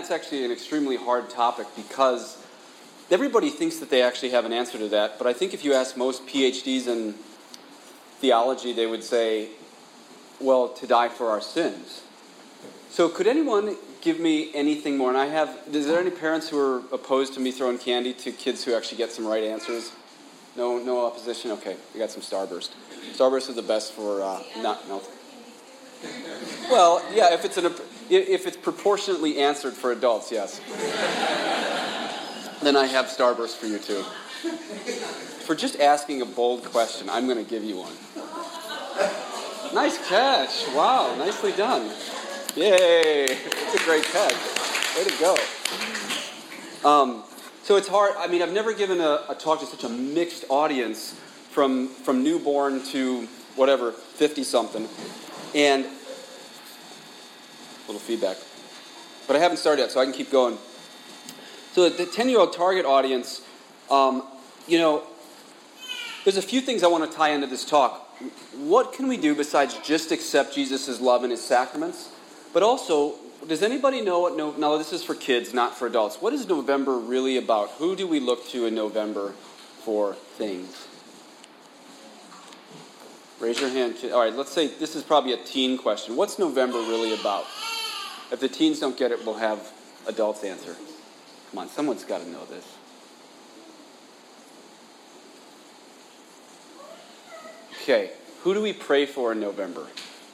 that's actually an extremely hard topic because everybody thinks that they actually have an answer to that. But I think if you ask most PhDs in theology, they would say, well, to die for our sins. So could anyone give me anything more? And is there any parents who are opposed to me throwing candy to kids who actually get some right answers? No opposition? Okay, we got some Starburst. Starburst is the best for, no. Well, yeah, if it's proportionately answered for adults, yes. Then I have Starburst for you too. For just asking a bold question, I'm going to give you one. Nice catch. Wow, nicely done. Yay. It's a great catch. Way to go. So it's hard. I mean, I've never given a talk to such a mixed audience from newborn to whatever, 50-something. And a little feedback. But I haven't started yet, so I can keep going. So the 10-year-old target audience, there's a few things I want to tie into this talk. What can we do besides just accept Jesus' love and his sacraments? But also, does anybody know what... No, this is for kids, not for adults. What is November really about? Who do we look to in November for things? Raise your hand. All right, let's say this is probably a teen question. What's November really about? If the teens don't get it, we'll have adults answer. Come on, someone's got to know this. Okay, who do we pray for in November?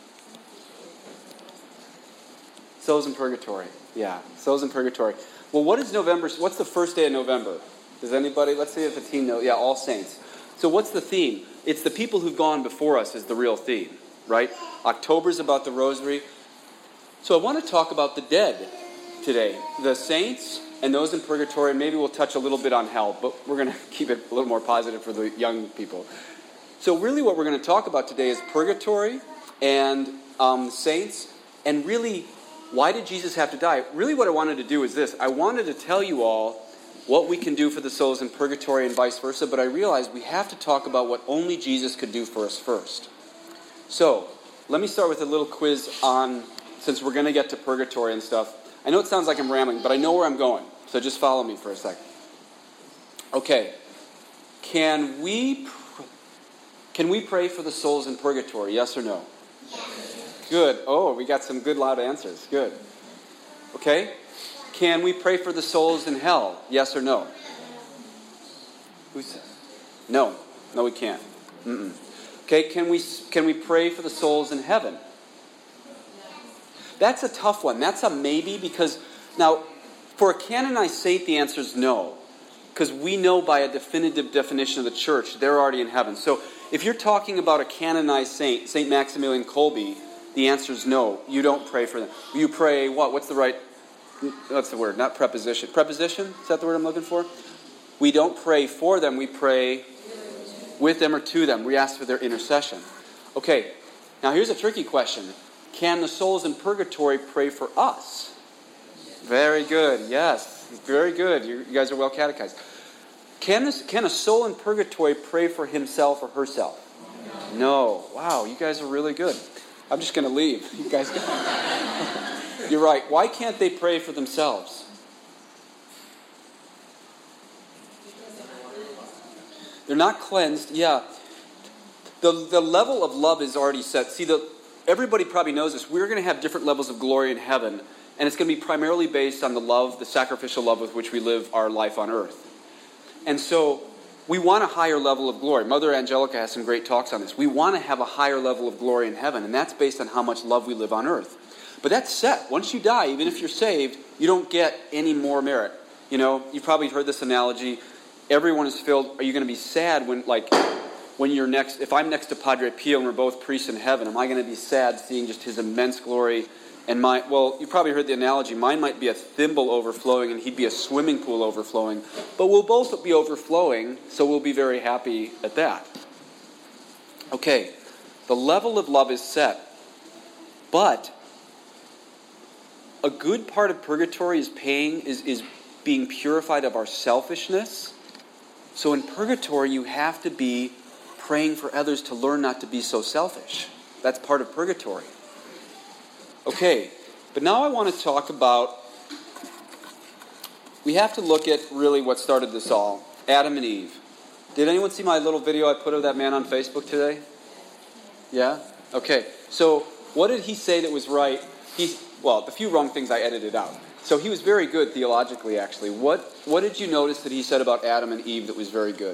Souls in Purgatory. Yeah, souls in Purgatory. Well, what's the first day of November? Does anybody, let's see if a teen knows. Yeah, All Saints. So what's the theme? It's the people who've gone before us is the real theme, right? October's about the Rosary. So I want to talk about the dead today. The saints and those in Purgatory. Maybe we'll touch a little bit on hell, but we're going to keep it a little more positive for the young people. So really what we're going to talk about today is Purgatory and saints, and really, why did Jesus have to die? Really what I wanted to do is this. I wanted to tell you all what we can do for the souls in Purgatory and vice versa, but I realized we have to talk about what only Jesus could do for us first. So, let me start with a little quiz on, since we're going to get to Purgatory and stuff. I know it sounds like I'm rambling, but I know where I'm going, so just follow me for a second. Okay, can we pray for the souls in Purgatory, yes or no? Yes. Good. Oh, we got some good loud answers. Good. Okay. Can we pray for the souls in hell, yes or no? Who said? No. No, we can't. Mm-mm. Okay, can we pray for the souls in heaven? That's a tough one. That's a maybe because, now, for a canonized saint, the answer is no. Because we know by a definitive definition of the church, they're already in heaven. So if you're talking about a canonized saint, St. Maximilian Kolbe, the answer is no. You don't pray for them. You pray what? What's the word? Not preposition. Preposition? Is that the word I'm looking for? We don't pray for them. We pray with them or to them. We ask for their intercession. Okay, now here's a tricky question. Can the souls in Purgatory pray for us? Very good. Yes. Very good. You guys are well catechized. Can a soul in Purgatory pray for himself or herself? No. Wow, you guys are really good. I'm just going to leave. You guys go. You're right. Why can't they pray for themselves? They're not cleansed. Yeah. The level of love is already set. See, everybody probably knows this. We're going to have different levels of glory in heaven. And it's going to be primarily based on the love, the sacrificial love with which we live our life on earth. And so we want a higher level of glory. Mother Angelica has some great talks on this. We want to have a higher level of glory in heaven, and that's based on how much love we live on earth. But that's set. Once you die, even if you're saved, you don't get any more merit. You know, you've probably heard this analogy. Everyone is filled. Are you going to be sad when you're next? If I'm next to Padre Pio and we're both priests in heaven, am I going to be sad seeing just his immense glory? And you probably heard the analogy. Mine might be a thimble overflowing and he'd be a swimming pool overflowing. But we'll both be overflowing, so we'll be very happy at that. Okay, the level of love is set. But a good part of Purgatory is being purified of our selfishness. So in Purgatory, you have to be praying for others to learn not to be so selfish. That's part of Purgatory. Okay, but now I want to talk about we have to look at really what started this all. Adam and Eve. Did anyone see my little video I put of that man on Facebook today? Yeah? Okay. So what did he say that was right? The few wrong things I edited out. So he was very good theologically, actually. What did you notice that he said about Adam and Eve that was very good?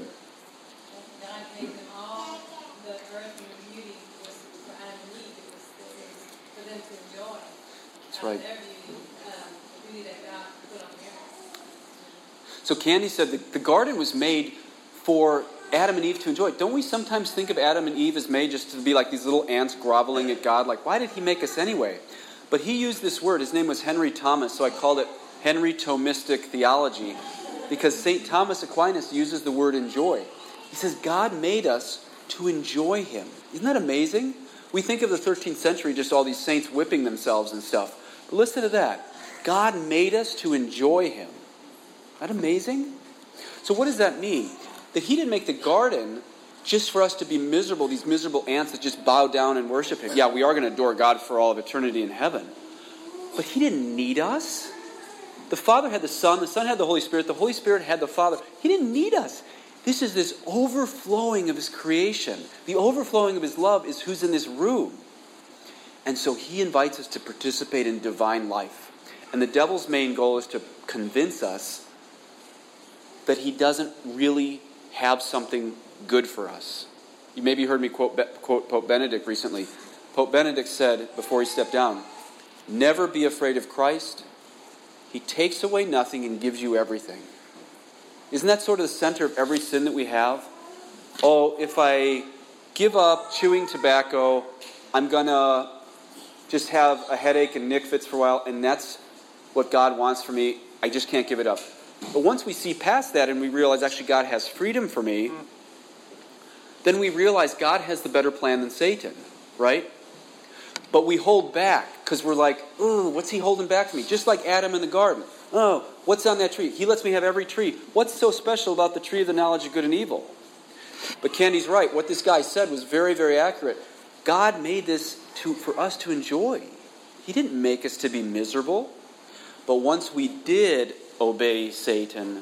God gave them all the earth and the beauty was for Adam and Eve. It was for them to enjoy. That's right. Their beauty, the beauty that God put on the earth. So Candy said that the garden was made for Adam and Eve to enjoy. Don't we sometimes think of Adam and Eve as made just to be like these little ants groveling at God? Like, why did he make us anyway? But he used this word. His name was Henry Thomas, so I called it Henry Thomistic theology, because St. Thomas Aquinas uses the word enjoy. He says God made us to enjoy him. Isn't that amazing? We think of the 13th century, just all these saints whipping themselves and stuff. But listen to that. God made us to enjoy him. Isn't that amazing? So what does that mean? That he didn't make the garden just for us to be miserable, these miserable ants that just bow down and worship him. Yeah, we are going to adore God for all of eternity in heaven. But he didn't need us. The Father had the Son had the Holy Spirit had the Father. He didn't need us. This is this overflowing of his creation. The overflowing of his love is who's in this room. And so he invites us to participate in divine life. And the devil's main goal is to convince us that he doesn't really have something good for us. You maybe heard me quote Pope Benedict recently. Pope Benedict said before he stepped down, "Never be afraid of Christ. He takes away nothing and gives you everything." Isn't that sort of the center of every sin that we have? Oh, if I give up chewing tobacco, I'm going to just have a headache and nick fits for a while, and that's what God wants for me. I just can't give it up. But once we see past that and we realize actually God has freedom for me, then we realize God has the better plan than Satan, right? But we hold back because we're like, oh, what's he holding back from me? Just like Adam in the garden. Oh, what's on that tree? He lets me have every tree. What's so special about the tree of the knowledge of good and evil? But Candy's right. What this guy said was very, very accurate. God made this for us to enjoy. He didn't make us to be miserable. But once we did obey Satan,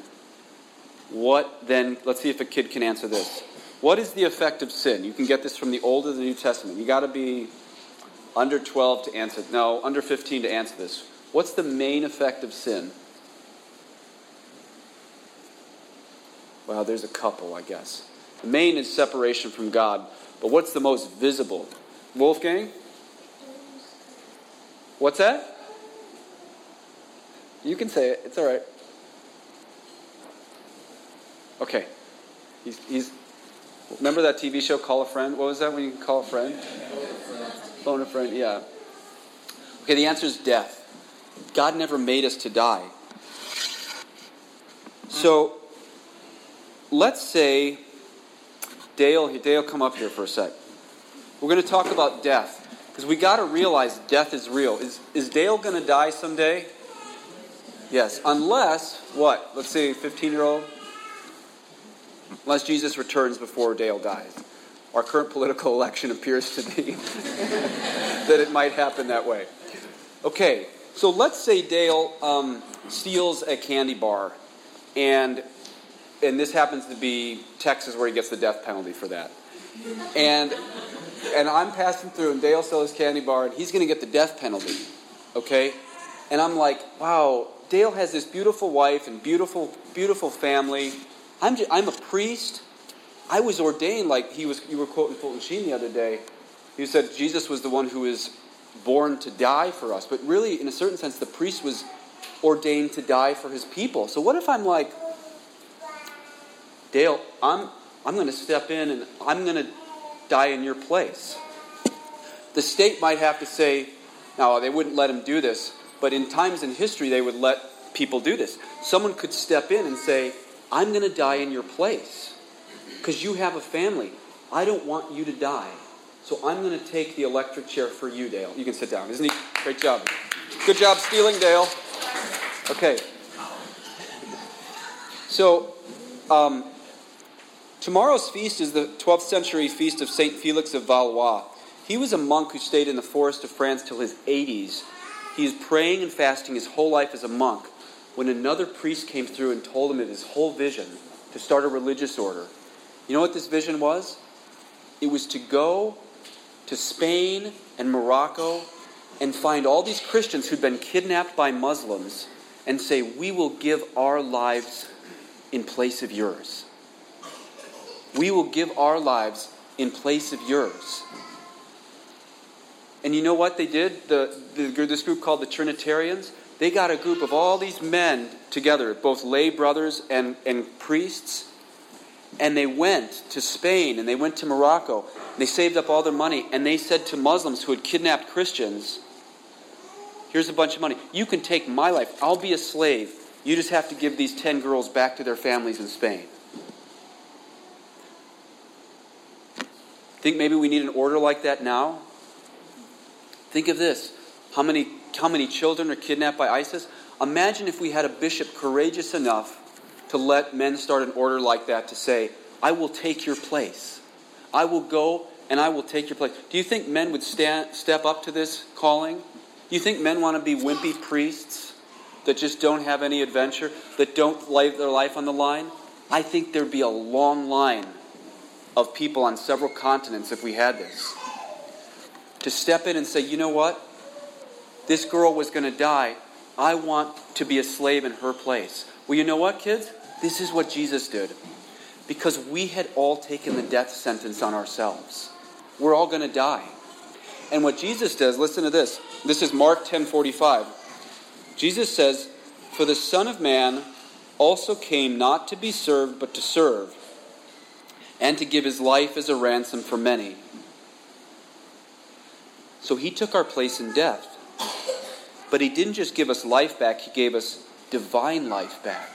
what then? Let's see if a kid can answer this. What is the effect of sin? You can get this from the Old or the New Testament. You got to be under 12 to answer. No, under 15 to answer this. What's the main effect of sin? Well, there's a couple, I guess. The main is separation from God. But what's the most visible? Wolfgang? What's that? You can say it. It's all right. Okay. He's remember that TV show, Call a Friend? What was that when you call a friend? Phone a friend, yeah. Okay, the answer is death. God never made us to die. So, let's say, Dale, come up here for a sec. We're going to talk about death. Because we got to realize death is real. Is Dale going to die someday? Yes. Unless, what? Let's say 15-year-old? Unless Jesus returns before Dale dies. Our current political election appears to be that it might happen that way. Okay, so let's say Dale steals a candy bar, and this happens to be Texas where he gets the death penalty for that. And I'm passing through, and Dale sells his candy bar, and he's going to get the death penalty. Okay? And I'm like, wow, Dale has this beautiful wife and beautiful, beautiful family. I'm a priest. I was ordained like you were quoting Fulton Sheen the other day. He said Jesus was the one who was born to die for us. But really, in a certain sense, the priest was ordained to die for his people. So what if I'm like, Dale, I'm going to step in and I'm going to die in your place. The state might have to say, no, they wouldn't let him do this. But in times in history, they would let people do this. Someone could step in and say, I'm going to die in your place. Because you have a family. I don't want you to die. So I'm going to take the electric chair for you, Dale. You can sit down. Isn't he? Great job. Good job stealing, Dale. Okay. So, tomorrow's feast is the 12th century feast of St. Felix of Valois. He was a monk who stayed in the forest of France till his 80s. He is praying and fasting his whole life as a monk. when another priest came through and told him of his whole vision to start a religious order. You know what this vision was? It was to go to Spain and Morocco and find all these Christians who'd been kidnapped by Muslims and say, we will give our lives in place of yours. We will give our lives in place of yours. And you know what they did? This group called the Trinitarians, they got a group of all these men together, both lay brothers and priests, and they went to Spain and they went to Morocco. And they saved up all their money, and they said to Muslims who had kidnapped Christians, here's a bunch of money. You can take my life. I'll be a slave. You just have to give these 10 girls back to their families in Spain. Think maybe we need an order like that now? Think of this. How many children are kidnapped by ISIS? Imagine if we had a bishop courageous enough to let men start an order like that to say, I will take your place. I will go and I will take your place. Do you think men would step up to this calling? Do you think men want to be wimpy priests that just don't have any adventure, that don't lay their life on the line? I think there'd be a long line of people on several continents if we had this. To step in and say, you know what? This girl was going to die. I want to be a slave in her place. Well, you know what, kids? This is what Jesus did. Because we had all taken the death sentence on ourselves. We're all going to die. And what Jesus does, listen to this. This is Mark 10:45. Jesus says, for the Son of Man also came not to be served, but to serve, and to give his life as a ransom for many. So he took our place in death. But he didn't just give us life back, he gave us divine life back.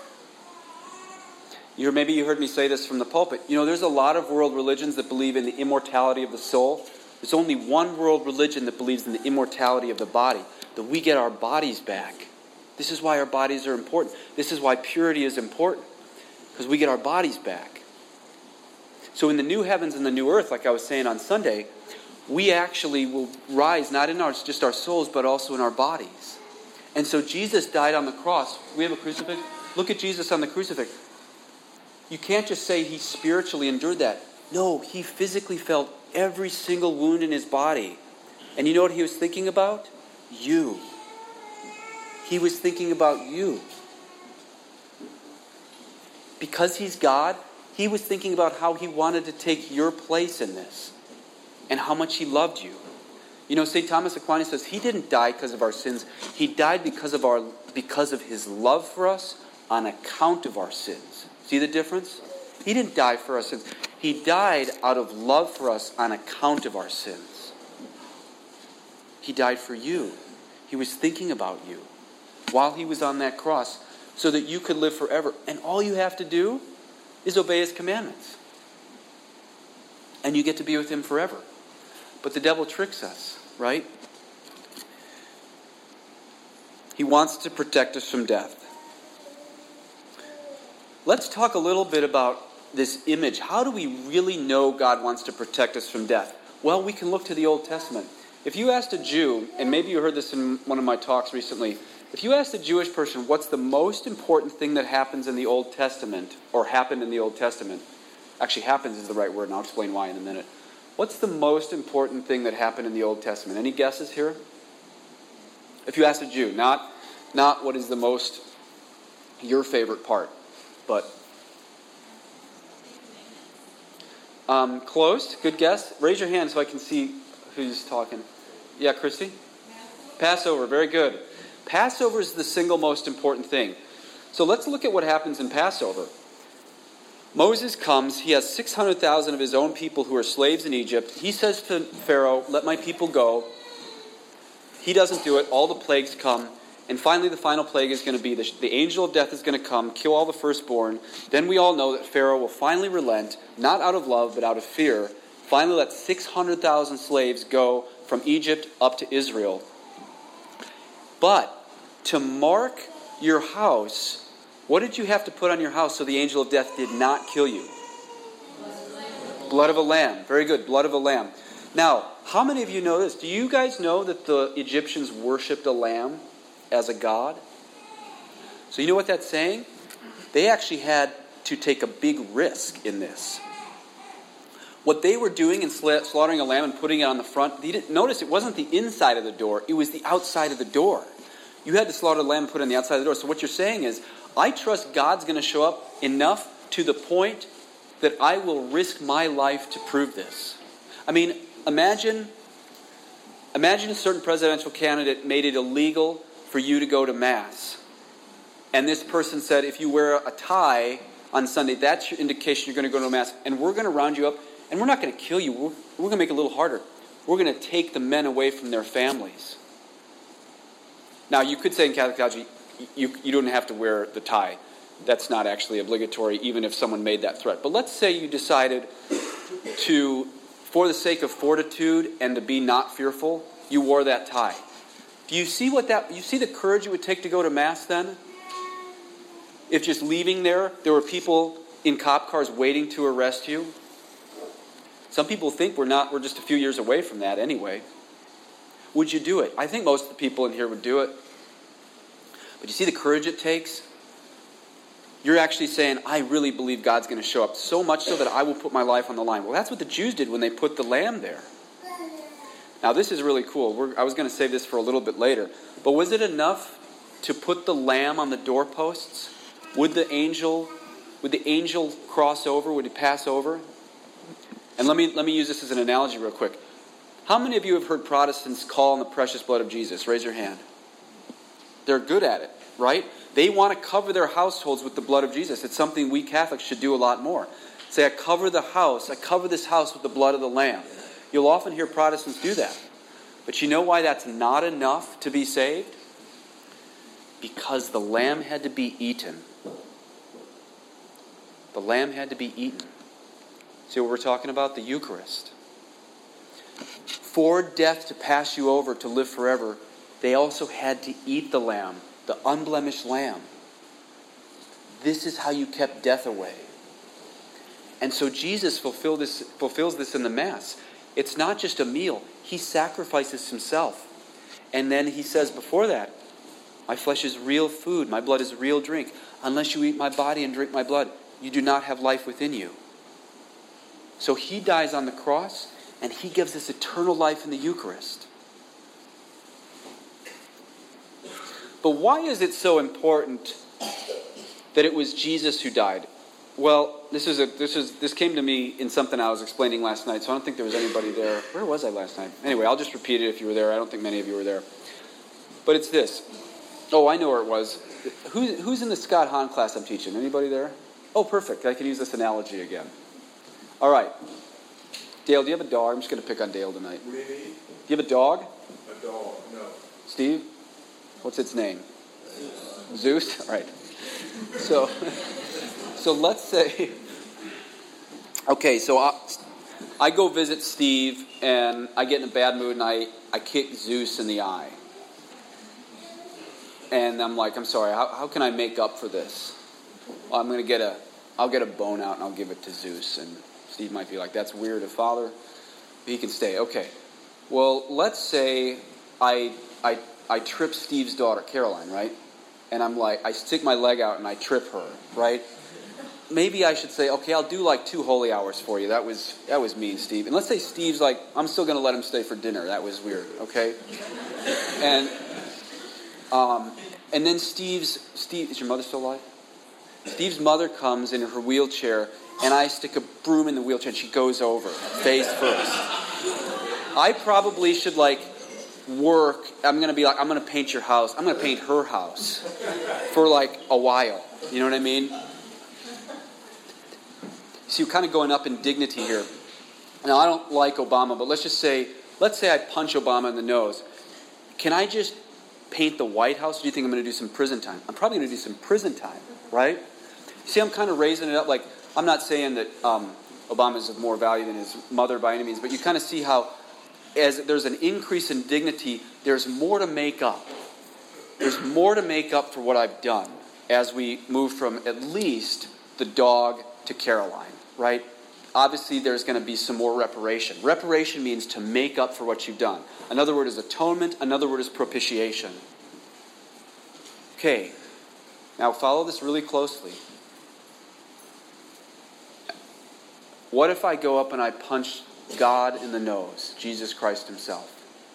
Maybe you heard me say this from the pulpit. You know, there's a lot of world religions that believe in the immortality of the soul. There's only one world religion that believes in the immortality of the body, that we get our bodies back. This is why our bodies are important. This is why purity is important, because we get our bodies back. So in the new heavens and the new earth, like I was saying on Sunday, we actually will rise not in just our souls, but also in our bodies. And so Jesus died on the cross. We have a crucifix. Look at Jesus on the crucifix. You can't just say he spiritually endured that. No, he physically felt every single wound in his body. And you know what he was thinking about? You. He was thinking about you. Because he's God, he was thinking about how he wanted to take your place in this. And how much he loved you. You know, St. Thomas Aquinas says he didn't die because of our sins. He died because of his love for us on account of our sins. See the difference? He didn't die for our sins. He died out of love for us on account of our sins. He died for you. He was thinking about you while he was on that cross so that you could live forever. And all you have to do is obey his commandments. And you get to be with him forever. But the devil tricks us, right? He wants to protect us from death. Let's talk a little bit about this image. How do we really know God wants to protect us from death? Well, we can look to the Old Testament. If you asked a Jew, and maybe you heard this in one of my talks recently, if you asked a Jewish person what's the most important thing that happens in the Old Testament, or happened in the Old Testament, actually happens is the right word, and I'll explain why in a minute. What's the most important thing that happened in the Old Testament? Any guesses here? If you asked a Jew, not what is the most, your favorite part, but close. Good guess. Raise your hand so I can see who's talking. Yeah, Christy? Passover. Very good. Passover is the single most important thing. So let's look at what happens in Passover. Moses comes. He has 600,000 of his own people who are slaves in Egypt. He says to Pharaoh, let my people go. He doesn't do it. All the plagues come. And finally, the final plague is going to be the angel of death is going to come, kill all the firstborn. Then we all know that Pharaoh will finally relent, not out of love, but out of fear. Finally let 600,000 slaves go from Egypt up to Israel. But to mark your house, what did you have to put on your house so the angel of death did not kill you? Blood of a lamb. Very good, blood of a lamb. Now, how many of you know this? Do you guys know that the Egyptians worshipped a lamb as a god? So you know what that's saying? They actually had to take a big risk in this. What they were doing in slaughtering a lamb and putting it on the front, you didn't notice it wasn't the inside of the door, it was the outside of the door. You had to slaughter the lamb and put it on the outside of the door. So what you're saying is, I trust God's going to show up enough to the point that I will risk my life to prove this. I mean, imagine a certain presidential candidate made it illegal for you to go to Mass. And this person said, if you wear a tie on Sunday, that's your indication you're going to go to Mass. And we're going to round you up, and we're not going to kill you. We're going to make it a little harder. We're going to take the men away from their families. Now, you could say in Catholic theology, you don't have to wear the tie. That's not actually obligatory, even if someone made that threat. But let's say you decided to, for the sake of fortitude and to be not fearful, you wore that tie. Do you see you see the courage it would take to go to Mass then? If just leaving there were people in cop cars waiting to arrest you? Some people think we're just a few years away from that anyway. Would you do it? I think most of the people in here would do it. But you see the courage it takes? You're actually saying, I really believe God's going to show up, so much so that I will put my life on the line. Well, that's what the Jews did when they put the lamb there. Now, this is really cool. I was going to save this for a little bit later. But was it enough to put the lamb on the doorposts? Would the angel cross over? Would he pass over? And let me use this as an analogy real quick. How many of you have heard Protestants call on the precious blood of Jesus? Raise your hand. They're good at it, right? They want to cover their households with the blood of Jesus. It's something we Catholics should do a lot more. Say, I cover this house with the blood of the Lamb. You'll often hear Protestants do that. But you know why that's not enough to be saved? Because the lamb had to be eaten. The lamb had to be eaten. See what we're talking about? The Eucharist. For death to pass you over to live forever, they also had to eat the lamb, the unblemished lamb. This is how you kept death away. And so Jesus fulfills this in the Mass. It's not just a meal. He sacrifices himself. And then he says before that, my flesh is real food, my blood is real drink. Unless you eat my body and drink my blood, you do not have life within you. So he dies on the cross, and he gives us eternal life in the Eucharist. But why is it so important that it was Jesus who died? Well, this came to me in something I was explaining last night, so I don't think there was anybody there. Where was I last night? Anyway, I'll just repeat it if you were there. I don't think many of you were there. But it's this. Oh, I know where it was. Who's in the Scott Hahn class I'm teaching? Anybody there? Oh, perfect. I can use this analogy again. All right. Dale, do you have a dog? I'm just going to pick on Dale tonight. What do you mean? Do you have a dog? A dog, no. Steve? What's its name? Zeus? All right. So let's say, okay, so I go visit Steve, and I get in a bad mood, and I kick Zeus in the eye. And I'm like, I'm sorry, how can I make up for this? Well, I'll get a bone out, and I'll give it to Zeus. And Steve might be like, that's weird, a father. He can stay. Okay. Well, let's say I trip Steve's daughter, Caroline, right? And I'm like, I stick my leg out and I trip her, right? Maybe I should say, okay, I'll do like 2 holy hours for you. That was mean, Steve. And let's say Steve's like, I'm still going to let him stay for dinner. That was weird, okay? And then Steve, is your mother still alive? Steve's mother comes in her wheelchair, and I stick a broom in the wheelchair, and she goes over, face first. I probably should work. I'm going to paint your house. I'm going to paint her house for a while. You know what I mean? So you're kind of going up in dignity here. Now, I don't like Obama, but let's say I punch Obama in the nose. Can I just paint the White House, or do you think I'm going to do some prison time? I'm probably going to do some prison time, right? See, I'm kind of raising it up. I'm not saying that Obama is of more value than his mother by any means, but you kind of see how as there's an increase in dignity, there's more to make up. There's more to make up for what I've done as we move from at least the dog to Caroline, right? Obviously, there's going to be some more reparation. Reparation means to make up for what you've done. Another word is atonement. Another word is propitiation. Okay. Now follow this really closely. What if I go up and I punch God in the nose, Jesus Christ himself?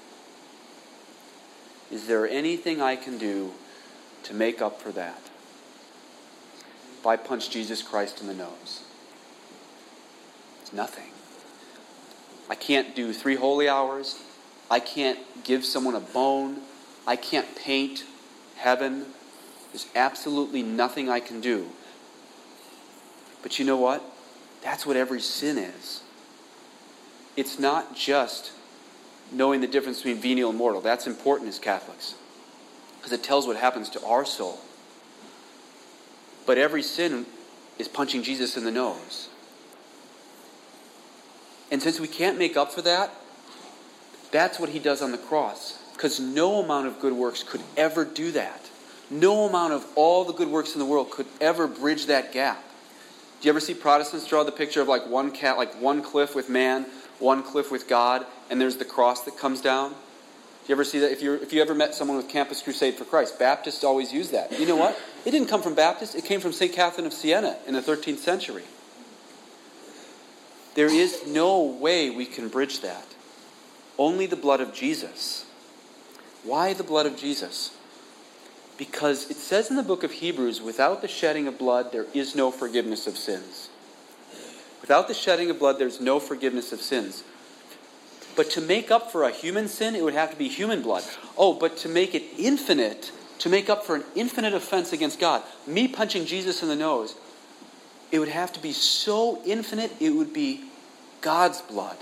Is there anything I can do to make up for that? If I punch Jesus Christ in the nose? It's nothing. I can't do 3 holy hours. I can't give someone a bone. I can't paint heaven. There's absolutely nothing I can do. But you know what? That's what every sin is. It's not just knowing the difference between venial and mortal. That's important as Catholics, because it tells what happens to our soul. But every sin is punching Jesus in the nose. And since we can't make up for that, that's what he does on the cross. Because no amount of good works could ever do that. No amount of all the good works in the world could ever bridge that gap. Do you ever see Protestants draw the picture of like one cliff with man, one cliff with God, and there's the cross that comes down? Do you ever see that? If you ever met someone with Campus Crusade for Christ, Baptists always use that. You know what? It didn't come from Baptists. It came from St. Catherine of Siena in the 13th century. There is no way we can bridge that. Only the blood of Jesus. Why the blood of Jesus? Because it says in the book of Hebrews, without the shedding of blood, there is no forgiveness of sins. Without the shedding of blood, there's no forgiveness of sins. But to make up for a human sin, it would have to be human blood. Oh, but to make it infinite, to make up for an infinite offense against God, me punching Jesus in the nose, it would have to be so infinite, it would be God's blood.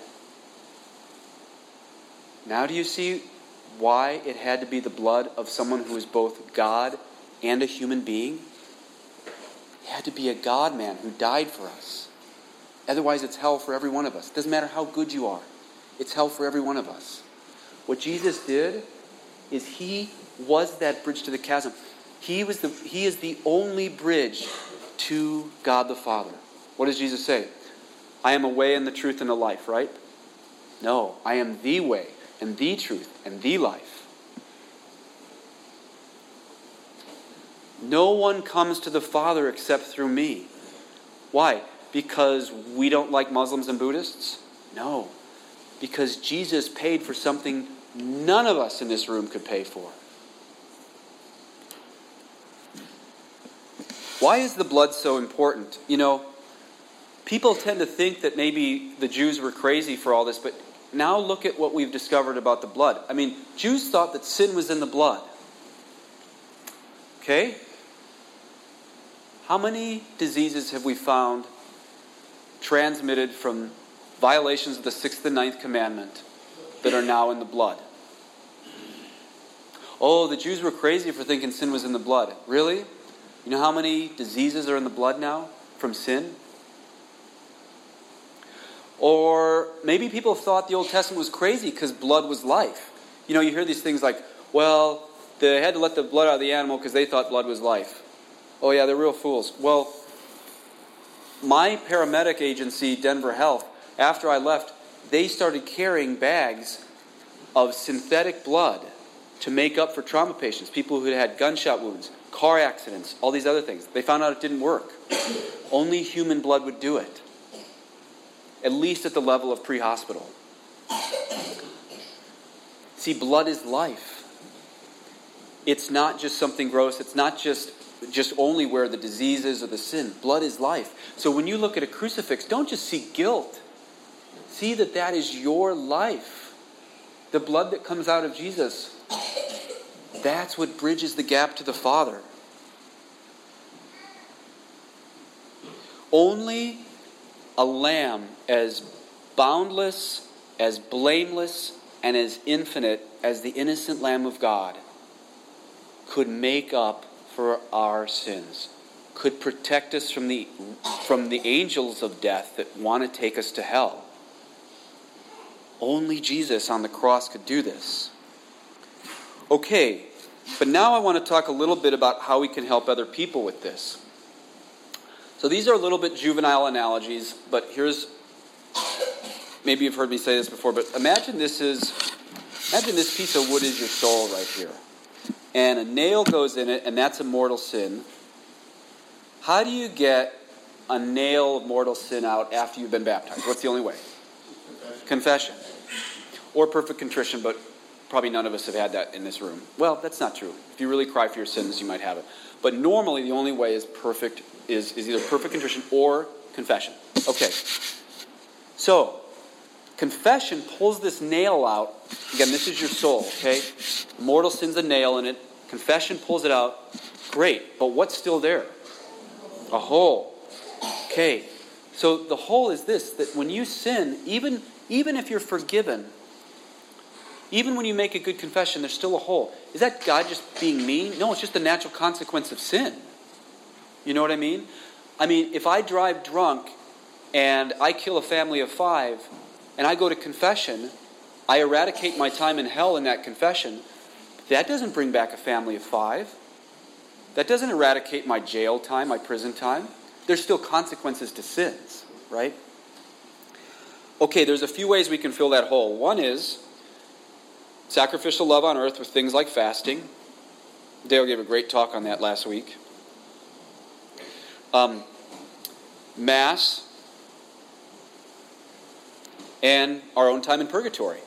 Now do you see why it had to be the blood of someone who is both God and a human being? It had to be a God-man who died for us. Otherwise, it's hell for every one of us. It doesn't matter how good you are. It's hell for every one of us. What Jesus did is he was that bridge to the chasm. He is the only bridge to God the Father. What does Jesus say? I am a way and the truth and the life, right? No, I am the way and the truth and the life. No one comes to the Father except through me. Why? Because we don't like Muslims and Buddhists? No. Because Jesus paid for something none of us in this room could pay for. Why is the blood so important? You know, people tend to think that maybe the Jews were crazy for all this, but now look at what we've discovered about the blood. I mean, Jews thought that sin was in the blood. Okay? How many diseases have we found transmitted from violations of the 6th and 9th commandment that are now in the blood? Oh, the Jews were crazy for thinking sin was in the blood. Really? You know how many diseases are in the blood now from sin? Or maybe people thought the Old Testament was crazy because blood was life. You know, you hear these things like, well, they had to let the blood out of the animal because they thought blood was life. Oh yeah, they're real fools. Well, my paramedic agency, Denver Health, after I left, they started carrying bags of synthetic blood to make up for trauma patients, people who had gunshot wounds, car accidents, all these other things. They found out it didn't work. Only human blood would do it. At least at the level of pre-hospital. See, blood is life. It's not just something gross. It's not just only where the disease is or the sin. Blood is life. So when you look at a crucifix, don't just see guilt. See that that is your life. The blood that comes out of Jesus, that's what bridges the gap to the Father. Only a lamb as boundless, as blameless, and as infinite as the innocent Lamb of God could make up for our sins, could protect us from the angels of death that want to take us to hell. Only Jesus on the cross could do this. Okay, but now I want to talk a little bit about how we can help other people with this. So these are a little bit juvenile analogies, but here's, maybe you've heard me say this before, but imagine this piece of wood is your soul right here. And a nail goes in it, and that's a mortal sin. How do you get a nail of mortal sin out after you've been baptized? What's the only way? Confession. Or perfect contrition, but probably none of us have had that in this room. Well, that's not true. If you really cry for your sins, you might have it. But normally the only way is either perfect contrition or confession. Okay. So, confession pulls this nail out. Again, this is your soul, okay? Mortal sin's a nail in it. Confession pulls it out. Great. But what's still there? A hole. Okay. So the hole is this, that when you sin, even if you're forgiven, even when you make a good confession, there's still a hole. Is that God just being mean? No, it's just the natural consequence of sin. You know what I mean? I mean, if I drive drunk and I kill a family of 5 and I go to confession, I eradicate my time in hell in that confession. That doesn't bring back a family of 5. That doesn't eradicate my jail time, my prison time. There's still consequences to sins, right? Okay, there's a few ways we can fill that hole. One is sacrificial love on earth with things like fasting. Dale gave a great talk on that last week. Mass, and our own time in purgatory.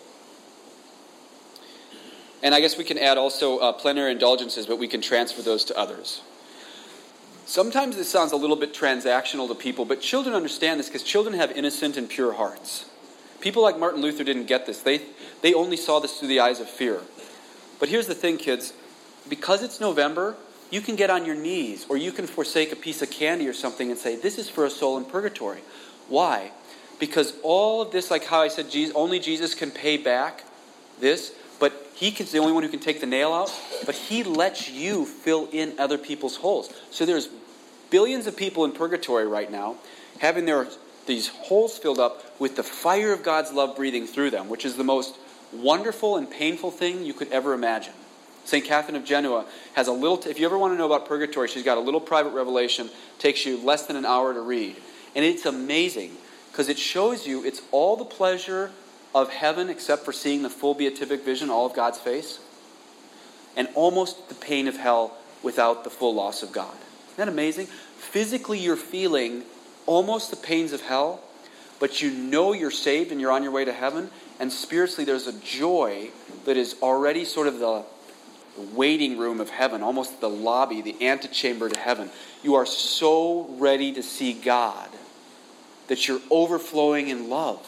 And I guess we can add also plenary indulgences, but we can transfer those to others. Sometimes this sounds a little bit transactional to people, but children understand this because children have innocent and pure hearts. People like Martin Luther didn't get this. They only saw this through the eyes of fear. But here's the thing, kids. Because it's November, you can get on your knees, or you can forsake a piece of candy or something and say, this is for a soul in purgatory. Why? Because all of this, like how I said, only Jesus can pay back this, but He's the only one who can take the nail out, but He lets you fill in other people's holes. So there's billions of people in purgatory right now having these holes filled up with the fire of God's love breathing through them, which is the most wonderful and painful thing you could ever imagine. St. Catherine of Genoa has a little, if you ever want to know about purgatory, she's got a little private revelation, takes you less than an hour to read. And it's amazing, because it shows you it's all the pleasure of heaven except for seeing the full beatific vision, all of God's face, and almost the pain of hell without the full loss of God. Isn't that amazing? Physically you're feeling almost the pains of hell, but you know you're saved and you're on your way to heaven, and spiritually there's a joy that is already sort of the waiting room of heaven, almost the lobby, the antechamber to heaven. You are so ready to see God that you're overflowing in love.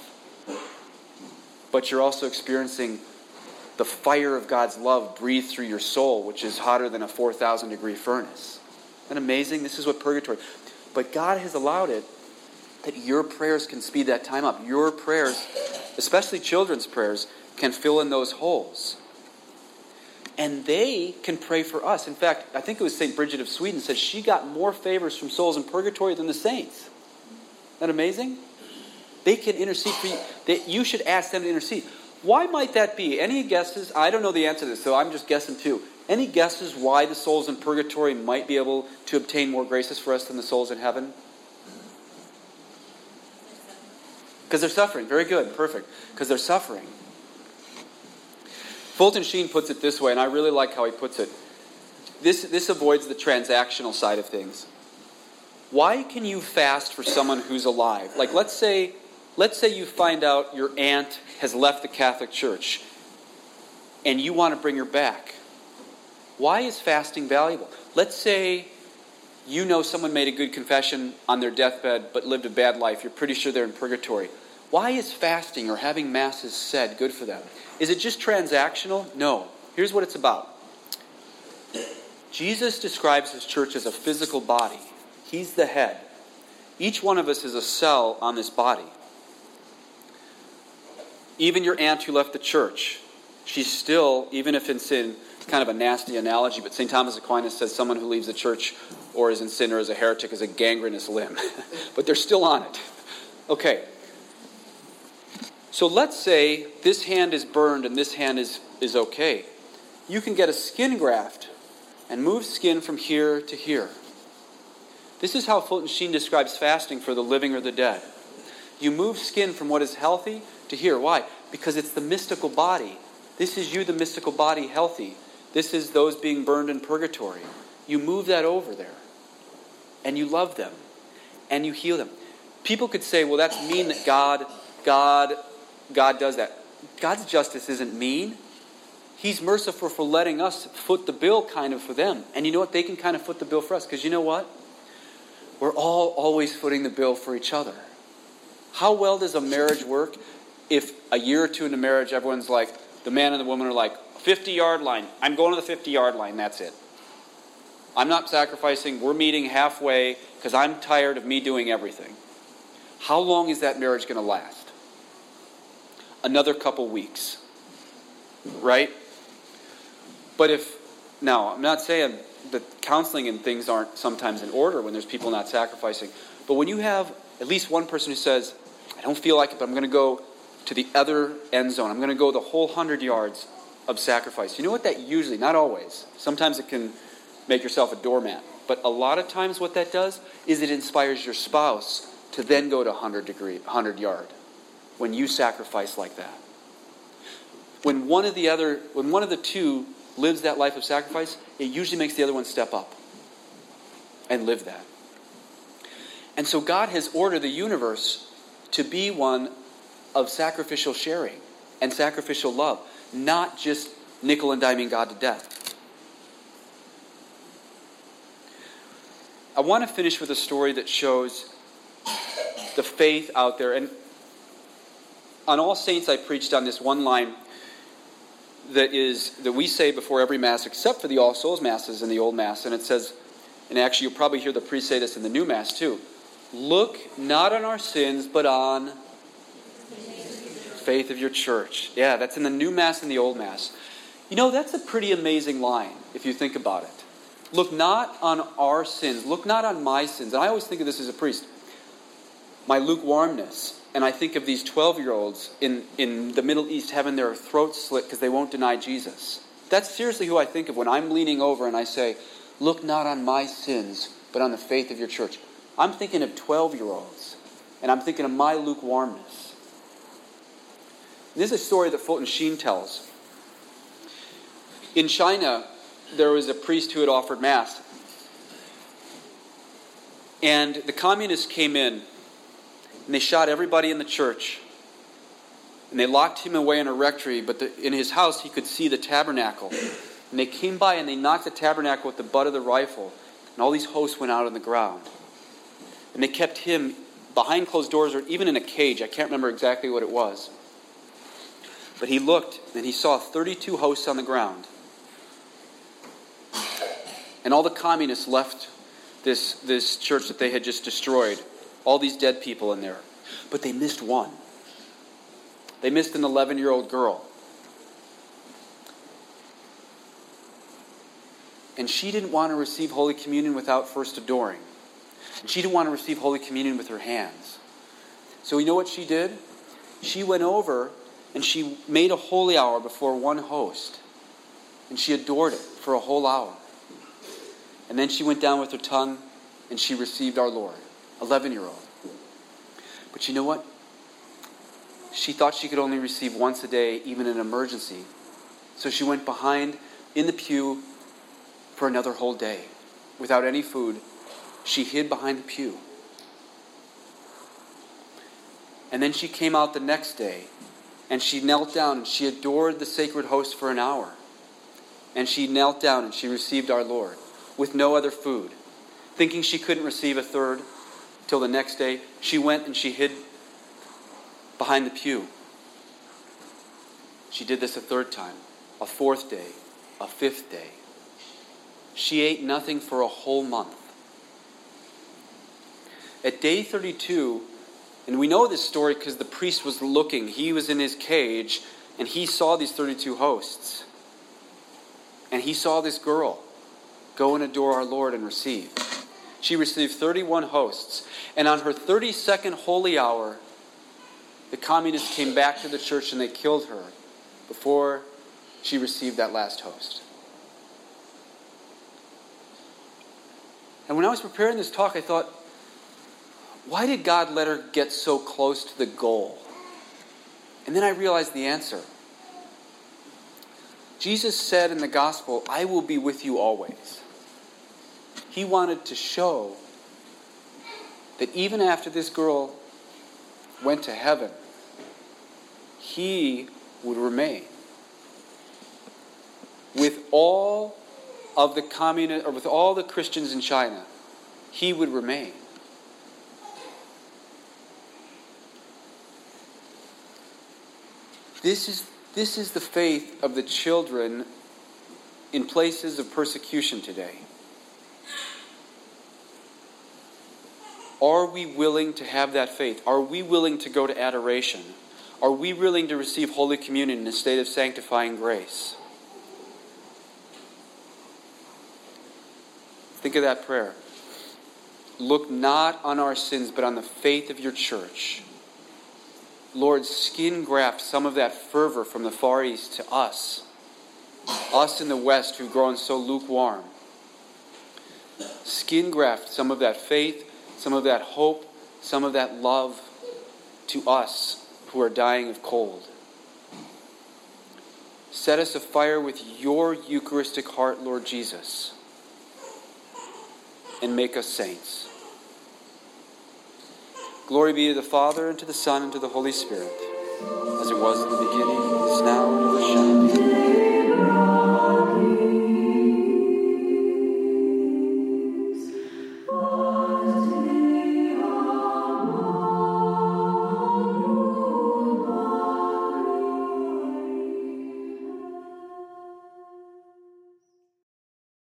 But you're also experiencing the fire of God's love breathed through your soul, which is hotter than a 4,000 degree furnace. Isn't that amazing? This is what purgatory. But God has allowed it that your prayers can speed that time up. Your prayers, especially children's prayers, can fill in those holes. And they can pray for us. In fact, I think it was St. Bridget of Sweden said she got more favors from souls in purgatory than the saints. Isn't that amazing? They can intercede for you. You should ask them to intercede. Why might that be? Any guesses? I don't know the answer to this, so I'm just guessing too. Any guesses why the souls in purgatory might be able to obtain more graces for us than the souls in heaven? Because they're suffering. Very good. Perfect. Because they're suffering. Fulton Sheen puts it this way, and I really like how he puts it. This avoids the transactional side of things. Why can you fast for someone who's alive? Like let's say you find out your aunt has left the Catholic Church and you want to bring her back. Why is fasting valuable? Let's say you know someone made a good confession on their deathbed but lived a bad life. You're pretty sure they're in purgatory. Why is fasting or having masses said good for them? Is it just transactional? No. Here's what it's about. Jesus describes his church as a physical body. He's the head. Each one of us is a cell on this body. Even your aunt who left the church, she's still, even if in sin, it's kind of a nasty analogy, but St. Thomas Aquinas says someone who leaves the church or is in sin or is a heretic is a gangrenous limb. But they're still on it. Okay. So let's say this hand is burned and this hand is okay. You can get a skin graft and move skin from here to here. This is how Fulton Sheen describes fasting for the living or the dead. You move skin from what is healthy to here. Why? Because it's the mystical body. This is you, the mystical body, healthy. This is those being burned in purgatory. You move that over there. and you love them, and you heal them. People could say, well, that's mean that God does that. God's justice isn't mean. He's merciful for letting us foot the bill kind of for them. And you know what? They can kind of foot the bill for us. Because you know what? We're all always footing the bill for each other. How well does a marriage work if a year or two into marriage, everyone's like, the man and the woman are like, 50-yard line. I'm going to the 50-yard line. That's it. I'm not sacrificing. We're meeting halfway because I'm tired of me doing everything. How long is that marriage going to last? Another couple weeks. Right? But now, I'm not saying that counseling and things aren't sometimes in order when there's people not sacrificing. But when you have at least one person who says, I don't feel like it, but I'm going to go to the other end zone. I'm going to go the whole 100 yards of sacrifice. You know what that usually, not always, sometimes it can make yourself a doormat. But a lot of times what that does is it inspires your spouse to then go to 100 yard when you sacrifice like that. When one of the two lives that life of sacrifice, it usually makes the other one step up and live that. And so God has ordered the universe to be one of sacrificial sharing and sacrificial love, not just nickel and diming God to death. I want to finish with a story that shows the faith out there. And on All Saints, I preached on this one line that we say before every Mass, except for the All Souls Masses and the Old Mass. And it says, and actually you'll probably hear the priest say this in the New Mass too, look not on our sins, but on faith of your church. Yeah, that's in the New Mass and the Old Mass. You know, that's a pretty amazing line if you think about it. Look not on our sins. Look not on my sins. And I always think of this as a priest. My lukewarmness. And I think of these 12-year-olds in the Middle East having their throats slit because they won't deny Jesus. That's seriously who I think of when I'm leaning over and I say, look not on my sins, but on the faith of your church. I'm thinking of 12-year-olds. And I'm thinking of my lukewarmness. This is a story that Fulton Sheen tells. In China, there was a priest who had offered Mass. And the communists came in, and they shot everybody in the church. And they locked him away in a rectory, but in his house he could see the tabernacle. And they came by and they knocked the tabernacle with the butt of the rifle. And all these hosts went out on the ground. And they kept him behind closed doors or even in a cage. I can't remember exactly what it was. But he looked and he saw 32 hosts on the ground. And all the communists left this church that they had just destroyed. All these dead people in there. But they missed one. They missed an 11-year-old girl. And she didn't want to receive Holy Communion without first adoring. And she didn't want to receive Holy Communion with her hands. So you know what she did? She went over and she made a holy hour before one host. And she adored it for a whole hour. And then she went down with her tongue and she received our Lord. 11-year-old. But you know what? She thought she could only receive once a day, even in an emergency. So she went behind in the pew for another whole day. Without any food, she hid behind the pew. And then she came out the next day, and she knelt down, and she adored the sacred host for an hour. And she knelt down, and she received our Lord, with no other food. Thinking she couldn't receive a third till the next day, she went and she hid behind the pew. She did this a third time, a fourth day, a fifth day. She ate nothing for a whole month. At day 32, and we know this story because the priest was looking. He was in his cage, and he saw these 32 hosts. And he saw this girl go and adore our Lord and receive. She received 31 hosts. And on her 32nd holy hour, the communists came back to the church and they killed her before she received that last host. And when I was preparing this talk, I thought, why did God let her get so close to the goal? And then I realized the answer. Jesus said in the gospel, I will be with you always. He wanted to show that even after this girl went to heaven, he would remain. With all of the with all the Christians in China, he would remain. This is the faith of the children in places of persecution today. Are we willing to have that faith? Are we willing to go to adoration? Are we willing to receive Holy Communion in a state of sanctifying grace? Think of that prayer. Look not on our sins, but on the faith of your church. Lord, skin graft some of that fervor from the Far East to us in the West who've grown so lukewarm. Skin graft some of that faith, some of that hope, some of that love to us who are dying of cold. Set us afire with your Eucharistic heart, Lord Jesus, and make us saints. Glory be to the Father, and to the Son, and to the Holy Spirit, as it was in the beginning,